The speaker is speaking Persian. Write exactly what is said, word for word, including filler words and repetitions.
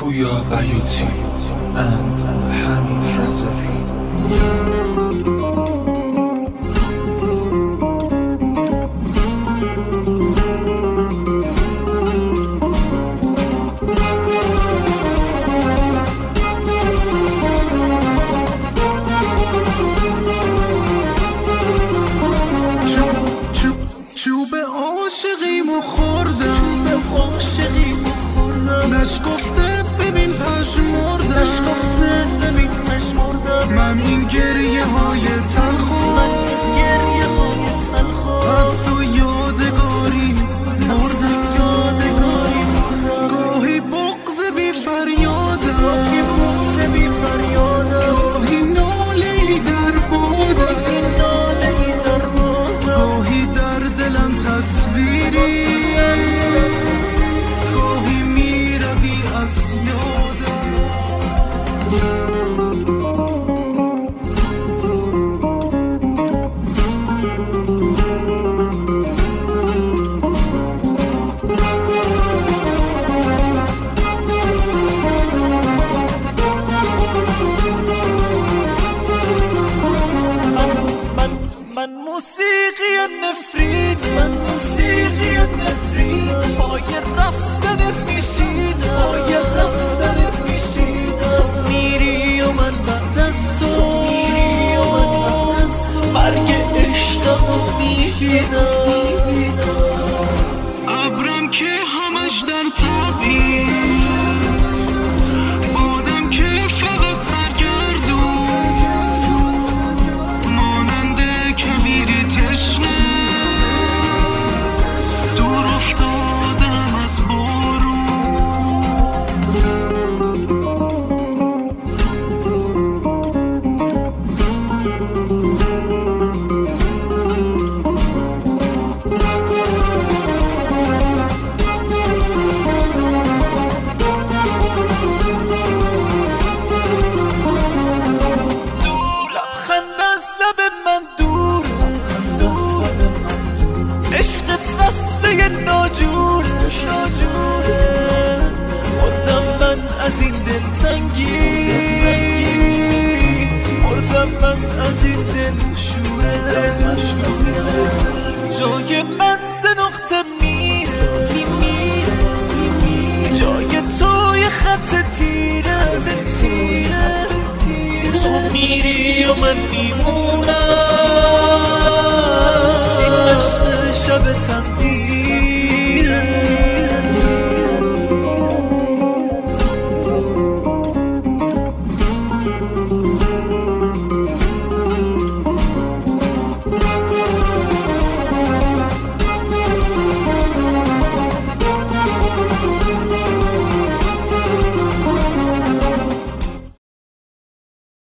Puya Bayuti and Hamid Razavi. نشکفته ببین پشمردم نشکفته ببین پشمردم من این گریه های تلخو من این گریه های تلخو از تو یادگاری مردم یادگاری گاهی بغض بی فریادم گاهی بغض بی فریادم گاهی ناله‌ای در بادم گاهی ناله‌ای در بادم گاهی در دلم تصویری من موسیقی نفرین من موسیقی نفرین پای رفتنت میشینم پای رفتنت میشینم تو میری و من بعد از تو میری و من بعد از تو مرگ عشقمو میبینم ابرم که همش در تبین بادم که فقط سرگردون ماننده کبیری تشنه دور افتادم از بارون عشقت بسته ناجوره ناجوره مردم من از این دلتنگی مردم من از این دل شوره جای من سه نقطه میره جای توی خط تیره تیره تو میری و من میمونم